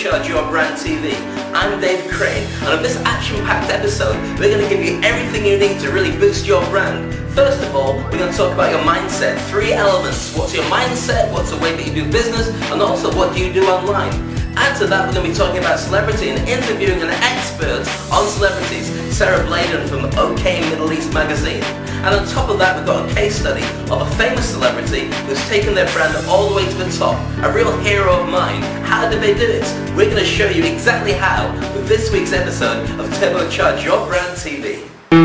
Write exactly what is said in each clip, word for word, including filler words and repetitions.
Turbocharge Your Brand T V. I'm Dave Crane, and on this action-packed episode, we're going to give you everything you need to really boost your brand. First of all, we're going to talk about your mindset. Three elements. What's your mindset? What's the way that you do business? And also, what do you do online? Add to that, we're going to be talking about celebrity and interviewing an expert on celebrities, Sarah Bladen from OK Middle East magazine. And on top of that, we've got a case study of a famous celebrity who's taken their brand all the way to the top, a real hero of mine. How did they do it? We're going to show you exactly how with this week's episode of Turbocharge Your Brand T V.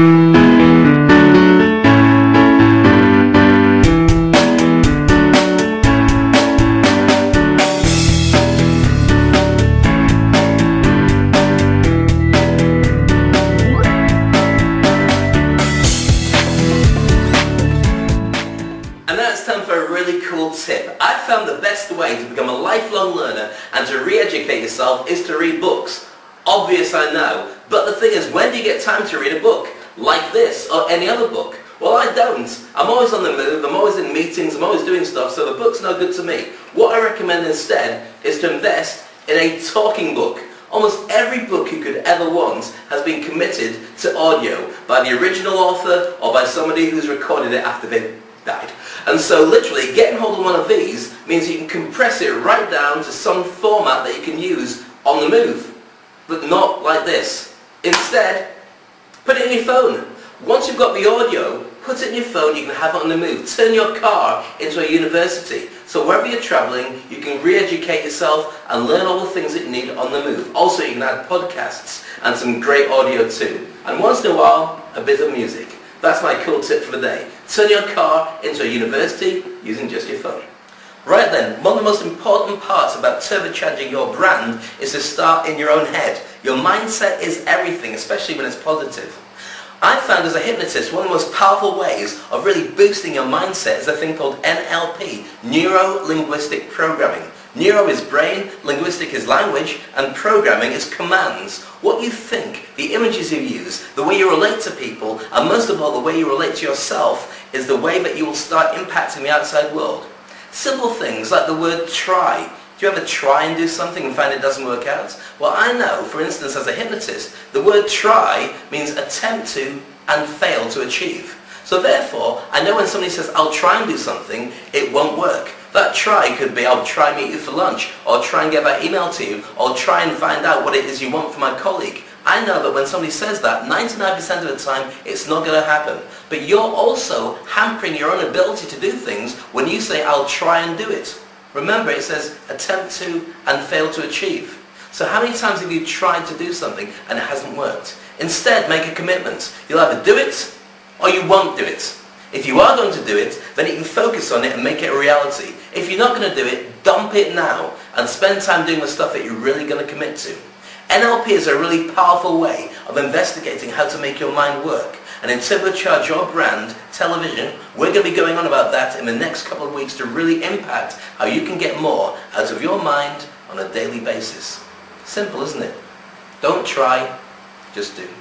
Tip. I found the best way to become a lifelong learner and to re-educate yourself is to read books. Obvious, I know, but the thing is, when do you get time to read a book? Like this or any other book? Well, I don't. I'm always on the move, I'm always in meetings, I'm always doing stuff, so the book's no good to me. What I recommend instead is to invest in a talking book. Almost every book you could ever want has been committed to audio by the original author or by somebody who's recorded it after they've died. And so literally getting hold of one of these means you can compress it right down to some format that you can use on the move, but not like this. Instead, put it in your phone. Once you've got the audio, put it in your phone, you can have it on the move. Turn your car into a university. So wherever you're traveling, you can re-educate yourself and learn all the things that you need on the move. Also, you can add podcasts and some great audio too. And once in a while, a bit of music. That's my cool tip for the day. Turn your car into a university using just your phone. Right then, one of the most important parts about turbocharging your brand is to start in your own head. Your mindset is everything, especially when it's positive. I found as a hypnotist, one of the most powerful ways of really boosting your mindset is a thing called N L P, Neuro-Linguistic Programming. Neuro is brain, linguistic is language, and programming is commands. What you think, the images you use, the way you relate to people, and most of all the way you relate to yourself is the way that you will start impacting the outside world. Simple things like the word try. Do you ever try and do something and find it doesn't work out? Well, I know, for instance, as a hypnotist, the word try means attempt to and fail to achieve. So therefore, I know when somebody says, I'll try and do something, it won't work. That try could be, I'll try and meet you for lunch, or try and get that email to you, or try and find out what it is you want from my colleague. I know that when somebody says that, ninety-nine percent of the time, it's not going to happen. But you're also hampering your own ability to do things when you say, I'll try and do it. Remember, it says, attempt to and fail to achieve. So how many times have you tried to do something and it hasn't worked? Instead, make a commitment. You'll either do it, or you won't do it. If you are going to do it, then you can focus on it and make it a reality. If you're not going to do it, dump it now and spend time doing the stuff that you're really going to commit to. N L P is a really powerful way of investigating how to make your mind work. And in Turbocharge Your Brand Television, we're going to be going on about that in the next couple of weeks to really impact how you can get more out of your mind on a daily basis. Simple, isn't it? Don't try, just do.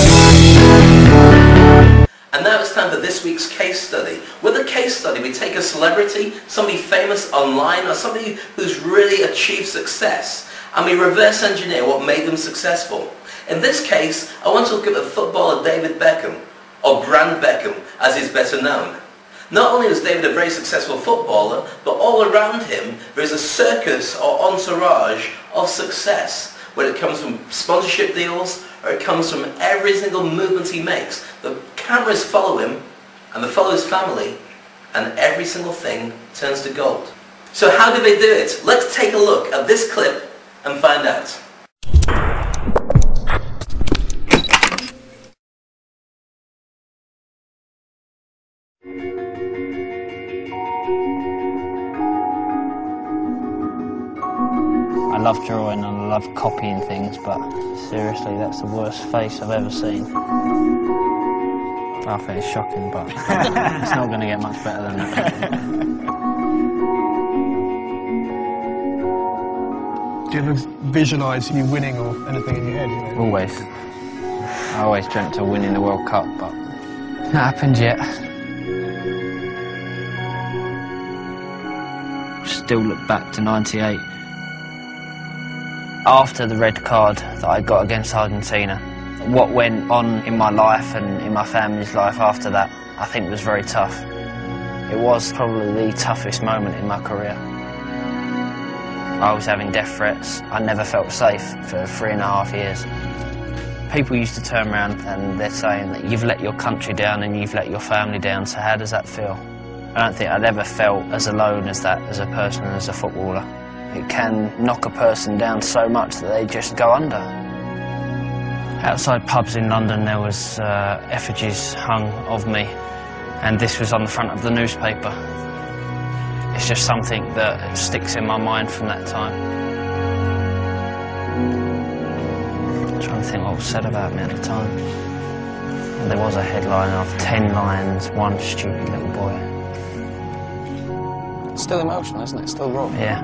And now it's time for this week's case study. With a case study, we take a celebrity, somebody famous online, or somebody who's really achieved success, and we reverse engineer what made them successful. In this case, I want to look at the footballer David Beckham, or Brand Beckham, as he's better known. Not only was David a very successful footballer, but all around him there is a circus or entourage of success, whether it comes from sponsorship deals, or it comes from every single movement he makes. The cameras follow him, and they follow his family, and every single thing turns to gold. So how do they do it? Let's take a look at this clip and find out. I love drawing and I love copying things, but seriously, that's the worst face I've ever seen. I think it's shocking, but it's not going to get much better than that. Do you ever visualise you winning or anything in your head? You know? Always. I always dreamt of winning the World Cup, but not happened yet. Still look back to ninety-eight. After the red card that I got against Argentina, what went on in my life and in my family's life after that, I think was very tough. It was probably the toughest moment in my career. I was having death threats. I never felt safe for three and a half years. People used to turn around and they're saying that you've let your country down and you've let your family down, so how does that feel? I don't think I'd ever felt as alone as that as a person and as a footballer. It can knock a person down so much that they just go under. Outside pubs in London there was uh, effigies hung of me, and this was on the front of the newspaper. It's just something that sticks in my mind from that time. I'm trying to think what was said about me at the time. And there was a headline of ten lions, one stupid little boy. It's still emotional, isn't it? Still raw. Yeah.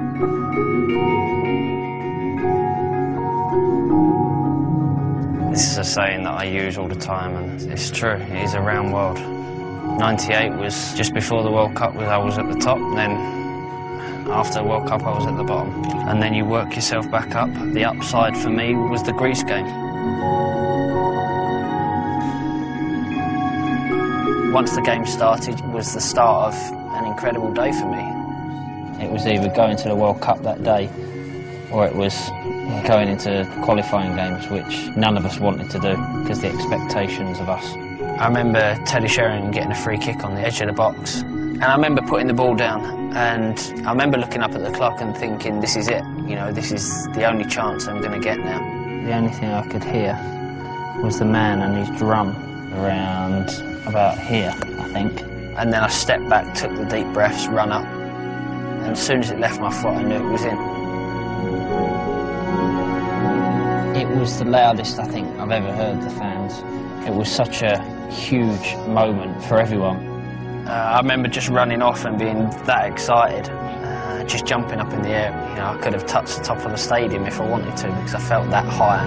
This is a saying that I use all the time, and it's true. It is a round world. ninety-eight was just before the World Cup, I was at the top, and then after the World Cup I was at the bottom. And then you work yourself back up. The upside for me was the Greece game. Once the game started, it was the start of an incredible day for me. It was either going to the World Cup that day, or it was going into qualifying games, which none of us wanted to do because the expectations of us. I remember Teddy Sheringham getting a free kick on the edge of the box, and I remember putting the ball down, and I remember looking up at the clock and thinking, this is it, you know, this is the only chance I'm going to get now. The only thing I could hear was the man and his drum around about here, I think. And then I stepped back, took the deep breaths, run up, and as soon as it left my foot I knew it was in. It was the loudest I think I've ever heard the fans. It was such a huge moment for everyone. Uh, I remember just running off and being that excited, uh, just jumping up in the air. You know, I could have touched the top of the stadium if I wanted to because I felt that high.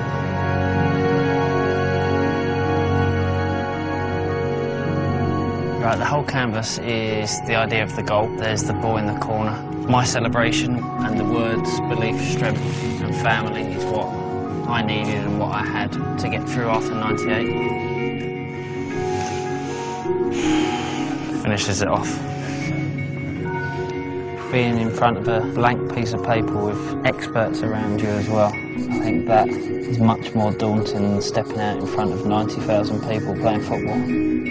Right, the whole canvas is the idea of the goal. There's the ball in the corner. My celebration and the words belief, strength and family is what I needed and what I had to get through after ninety-eight. Finishes it off. Being in front of a blank piece of paper with experts around you as well, I think that is much more daunting than stepping out in front of ninety thousand people playing football.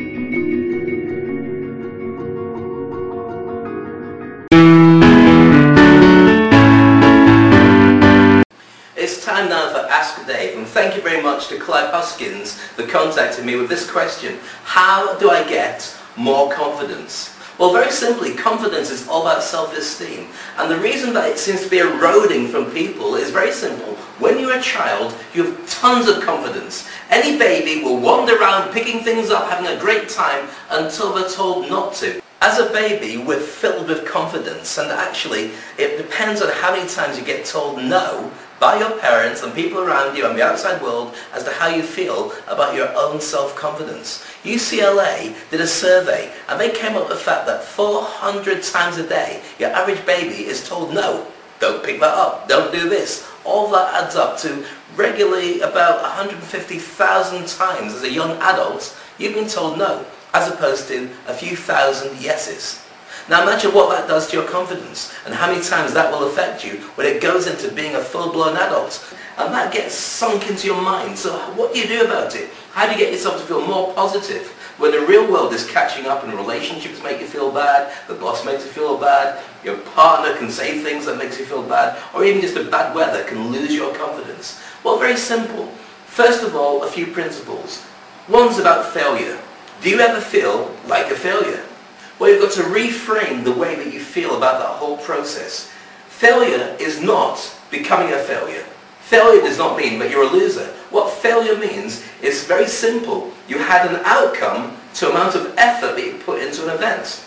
It's time now for Ask Dave, and thank you very much to Clive Hoskins that contacted me with this question: how do I get more confidence? Well, very simply, confidence is all about self-esteem, and the reason that it seems to be eroding from people is very simple. When you're a child, you have tons of confidence. Any baby will wander around picking things up, having a great time until they're told not to. As a baby, we're filled with confidence, and actually it depends on how many times you get told no by your parents and people around you and the outside world as to how you feel about your own self-confidence. U C L A did a survey and they came up with the fact that four hundred times a day your average baby is told no, don't pick that up, don't do this. All that adds up to regularly about one hundred fifty thousand times as a young adult you've been told no, as opposed to a few thousand yeses. Now imagine what that does to your confidence and how many times that will affect you when it goes into being a full-blown adult. And that gets sunk into your mind. So what do you do about it? How do you get yourself to feel more positive when the real world is catching up and relationships make you feel bad, the boss makes you feel bad, your partner can say things that makes you feel bad, or even just the bad weather can lose your confidence? Well, very simple. First of all, a few principles. One's about failure. Do you ever feel like a failure? Well, you've got to reframe the way that you feel about that whole process. Failure is not becoming a failure. Failure does not mean that you're a loser. What failure means is very simple. You had an outcome to amount of effort that you put into an event.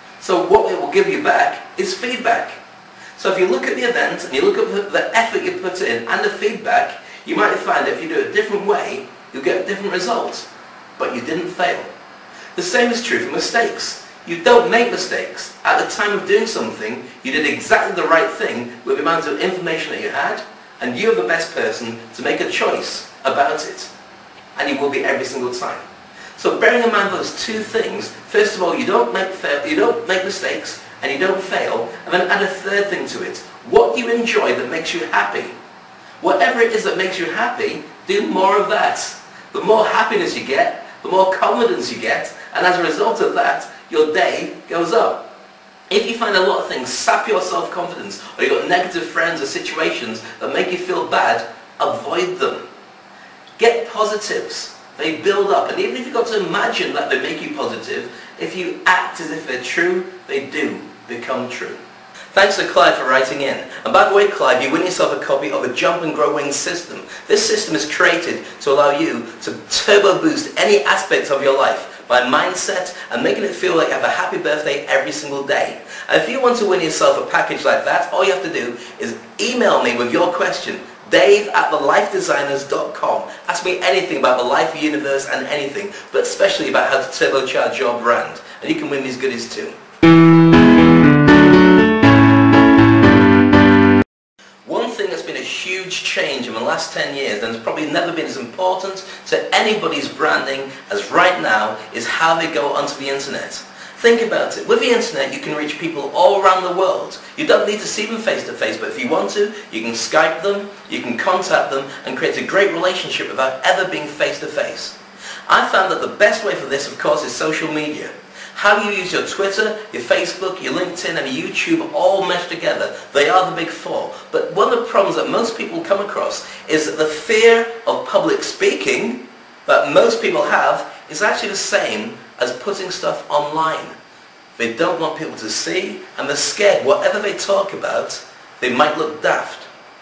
So what it will give you back is feedback. So if you look at the event and you look at the effort you put in and the feedback, you might find that if you do it a different way, you'll get a different result. But you didn't fail. The same is true for mistakes. You don't make mistakes. At the time of doing something, you did exactly the right thing with the amount of information that you had And you're the best person to make a choice about it. And you will be every single time. So bearing in mind those two things, first of all, you don't make fail, you don't make mistakes, and you don't fail, and then add a third thing to it. What do you enjoy that makes you happy? Whatever it is that makes you happy, do more of that. The more happiness you get, the more confidence you get, and as a result of that, your day goes up. If you find a lot of things sap your self-confidence, or you've got negative friends or situations that make you feel bad, avoid them. Get positives. They build up, and even if you've got to imagine that they make you positive, if you act as if they're true, they do become true. Thanks to Clive for writing in. And by the way, Clive, you win yourself a copy of a Jump and Grow Wings system. This system is created to allow you to turbo boost any aspects of your life by mindset and making it feel like you have a happy birthday every single day. And if you want to win yourself a package like that, all you have to do is email me with your question, Dave at the life designers dot com. Ask me anything about the life universe and anything, but especially about how to turbocharge your brand. And you can win these goodies too. One thing that's been a huge change in the last ten years and has probably never been as important to anybody's branding as right now is how they go onto the internet. Think about it. With the internet, you can reach people all around the world. You don't need to see them face to face, but if you want to, you can Skype them, you can contact them, and create a great relationship without ever being face to face. I found that the best way for this, of course, is social media. How you use your Twitter, your Facebook, your LinkedIn, and your YouTube all meshed together. They are the big four. But one of the problems that most people come across is that the fear of public speaking that most people have is actually the same as putting stuff online. They don't want people to see, and they're scared whatever they talk about, they might look daft.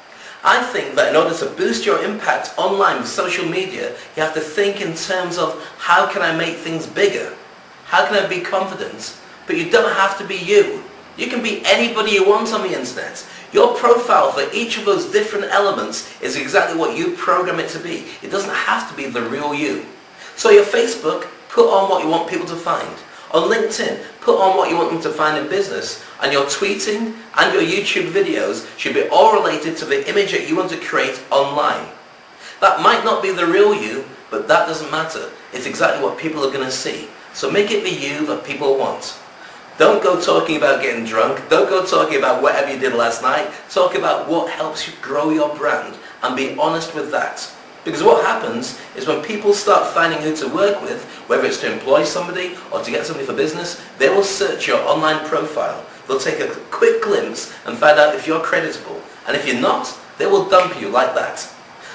I think that in order to boost your impact online with social media, you have to think in terms of how can I make things bigger? How can I be confident? But you don't have to be you. You can be anybody you want on the internet. Your profile for each of those different elements is exactly what you program it to be. It doesn't have to be the real you. So your Facebook, put on what you want people to find. On LinkedIn, put on what you want them to find in business. And your tweeting and your YouTube videos should be all related to the image that you want to create online. That might not be the real you, but that doesn't matter. It's exactly what people are going to see. So make it the you that people want. Don't go talking about getting drunk. Don't go talking about whatever you did last night. Talk about what helps you grow your brand and be honest with that. Because what happens is when people start finding who to work with, whether it's to employ somebody or to get somebody for business, they will search your online profile. They'll take a quick glimpse and find out if you're creditable. And if you're not, they will dump you like that.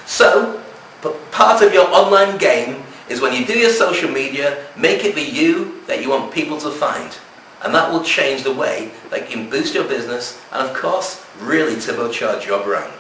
So, part of your online game is when you do your social media, make it the you that you want people to find. And that will change the way that you can boost your business and, of course, really turbocharge your brand.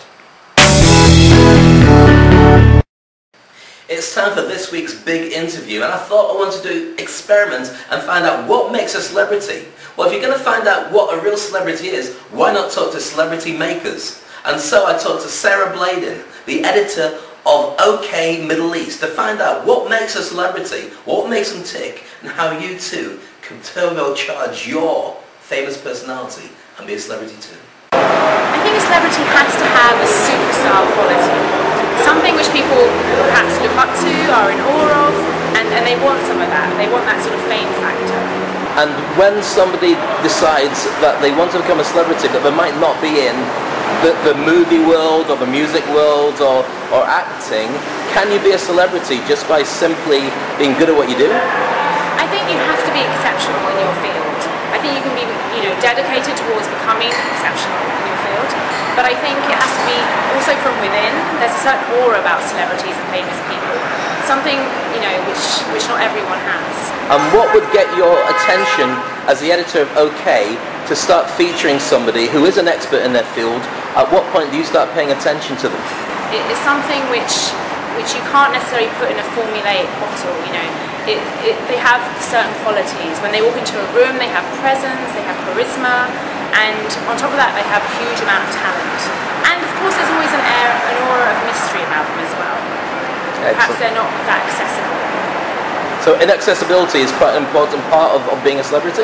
It's time for this week's big interview, and I thought I wanted to experiment and find out what makes a celebrity. Well, if you're going to find out what a real celebrity is, why not talk to celebrity makers? And so I talked to Sarah Bladin, the editor of OK Middle East, to find out what makes a celebrity, what makes them tick, and how you too can turbocharge your famous personality and be a celebrity too. I think a celebrity has to have a superstar quality, something which people perhaps look up to, are in awe of, and, and they want some of that. They want that sort of fame factor. And when somebody decides that they want to become a celebrity, but they might not be in the, the movie world or the music world or, or acting, can you be a celebrity just by simply being good at what you do? I think you have to be exceptional in your field. I think you can be, you know, dedicated towards becoming exceptional in your field, but I think it has to be also from within. There's a certain aura about celebrities and famous people, something, you know, which which not everyone has. And what would get your attention as the editor of OK to start featuring somebody who is an expert in their field? At what point do you start paying attention to them? It is something which which you can't necessarily put in a formulaic bottle, you know. It, it, they have certain qualities. When they walk into a room, they have presence, they have charisma, and on top of that, they have a huge amount of talent. And of course, there's always an air, an aura of mystery about them as well. Excellent. Perhaps they're not that accessible. So inaccessibility is quite an important part of, of being a celebrity?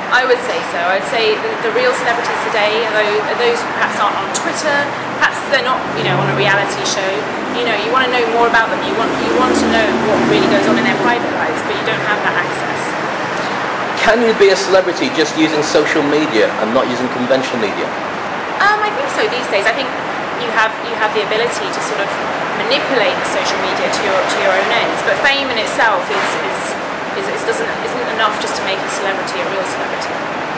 I would say so. I'd say the, the real celebrities today are those, are those who perhaps aren't on Twitter, perhaps they're not, you know, on a reality show. You know, you want to know more about them. You want you want to know what really goes on in their private lives, but you don't have that access. Can you be a celebrity just using social media and not using conventional media? Um, I think so these days. I think you have you have the ability to sort of manipulate the social media to your to your own ends. But fame in itself is is, is, is doesn't isn't enough just to make a celebrity a real celebrity.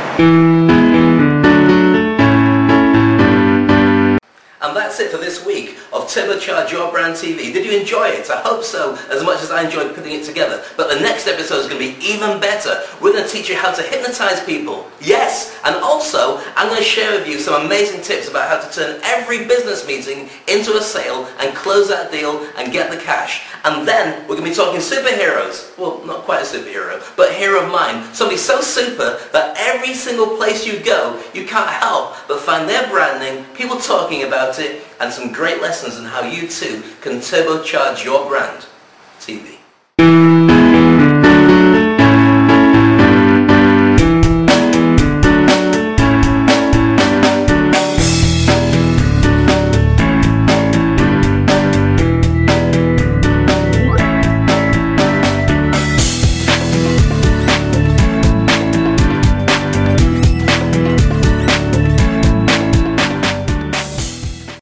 And that's it for this week of Turbocharge Your Brand T V. Did you enjoy it? I hope so, as much as I enjoyed putting it together. But the next episode is going to be even better. We're going to teach you how to hypnotize people. Yes! And also, I'm going to share with you some amazing tips about how to turn every business meeting into a sale and close that deal and get the cash. And then we're going to be talking superheroes. Well, not quite a superhero, but a hero of mine. Somebody so super that every single place you go, you can't help but find their branding, people talking about it, and some great lessons on how you too can turbocharge your brand. T V.